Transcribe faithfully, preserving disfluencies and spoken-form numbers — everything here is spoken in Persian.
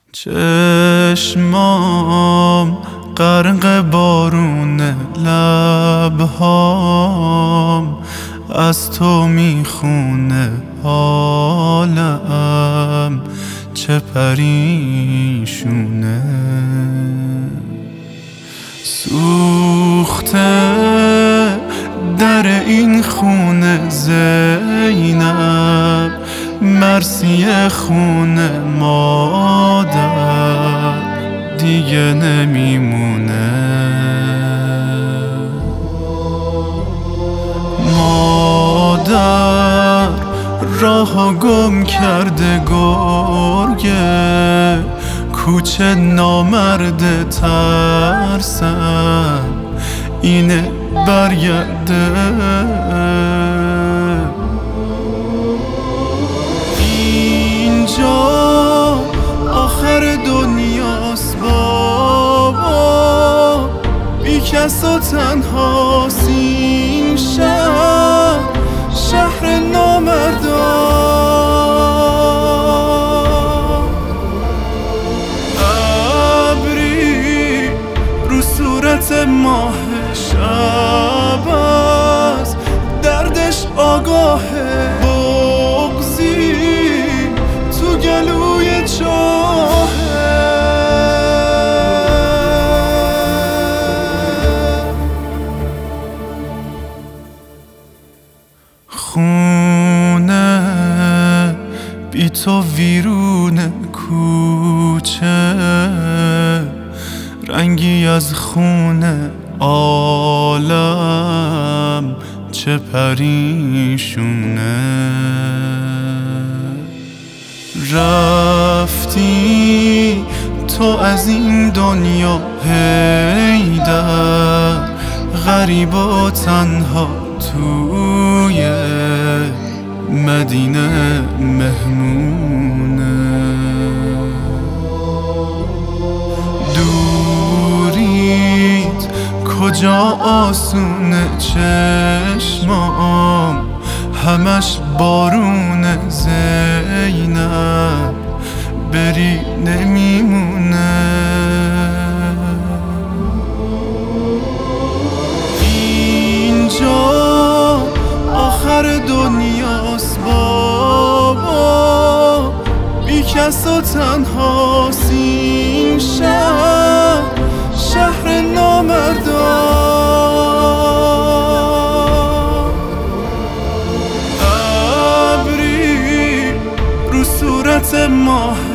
چشمام غرق بارون، لبهام از تو میخونه، حالم چه پریشونه. سوخته در این خونه زینب، مرسی خونه مادر دیگه نمیمونه. مادر راه گم کرده گرگه، کوچه نامرده، ترسم اینه برگرده. اینجا آخر دنیاست بابا، بی کس و تنهاست این شهر، شهر نامردان. ابری رو صورت ماه شب است، دردش آگاهه، بغضی تو گلوی چاهه. خونه بی تو ویرونه، کوچه رنگی از خونه، عالم چه پریشونه. رفتی تو از این دنیا حیدر، غریب و تنها توی مدینه مهمونه. دوریت کجا آسونه، چشمام همش بارونه، زینب بری نمیمونه. اینجا آخر دنیاست بابا، بی کس و تنهاست این شهر، شهر نامردان. ابری رو صورت ماه